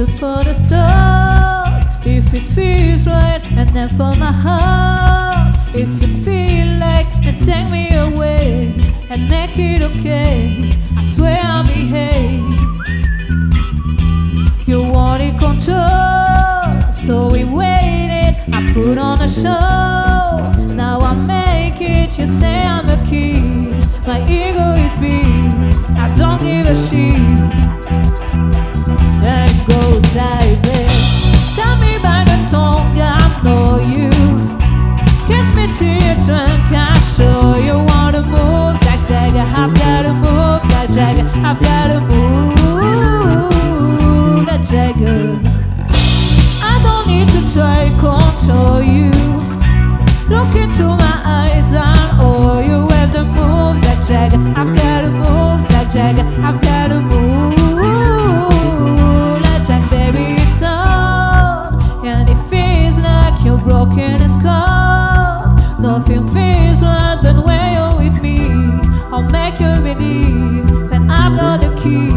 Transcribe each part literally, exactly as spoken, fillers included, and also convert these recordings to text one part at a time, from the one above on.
shoot for the stars if it feels right, and then for my heart if you feel like, and take me away and make it okay. I swear I'll behave. You wanted control, so we waited. I put on a show, now I make it. You say I'm a kid, my ego is big, I don't give a shit. And it goes like this. Tell me by the tongue, I know you. Kiss me till you're drunk, I show you wanna move like Jagger. I've gotta move like Jagger. I've gotta move like Jagger. I don't need to try to control you. Look into my eyes and oh, you have the moves like Jagger. I've gotta move like Jagger. I've gotta move like Jagger. Baby, it's on, and it feels like you're broken and scarred. Nothing feels right, but when you're with me, I'll make you believe that I've got the key.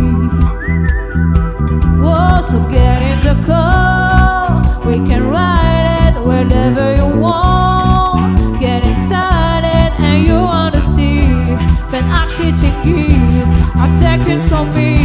Oh, so get in the car, we can ride it wherever you want. Get inside it and you understand that actually things are taken from me.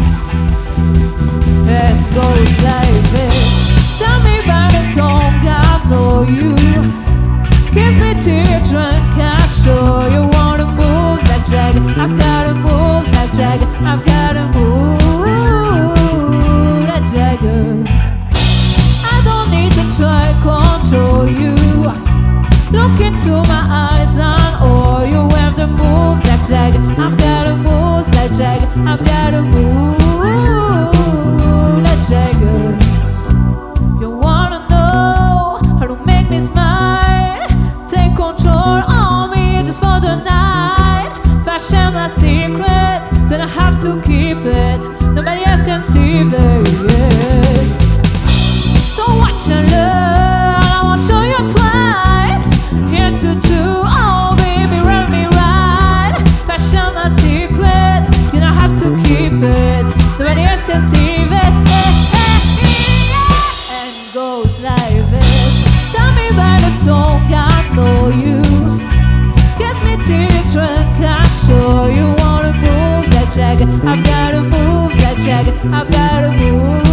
It goes like this. Tell me by the tongue, I know you. Kiss me till you're drunk, I show you wanna move like Jagger. I've gotta move like Jagger. I've gotta move like Jagger. I don't need to try to control you. Look into my eyes and oh, you have the moves like Jagger. I've gotta move like Jagger. I've gotta move like Jagger. You wanna know how to make me smile? Take control on me just for the night. If I share my secret, then I have to keep it. Nobody else can see it. So watch your love, I won't show you twice. Here to do, oh baby, run me right. If I share my secret, then I have to keep it. Nobody else can see this. And it goes like this. Tell me by the tongue, I know you. Kiss me till you're drunk, I show you wanna move like Jagger. I've gotta move like Jagger. I've gotta move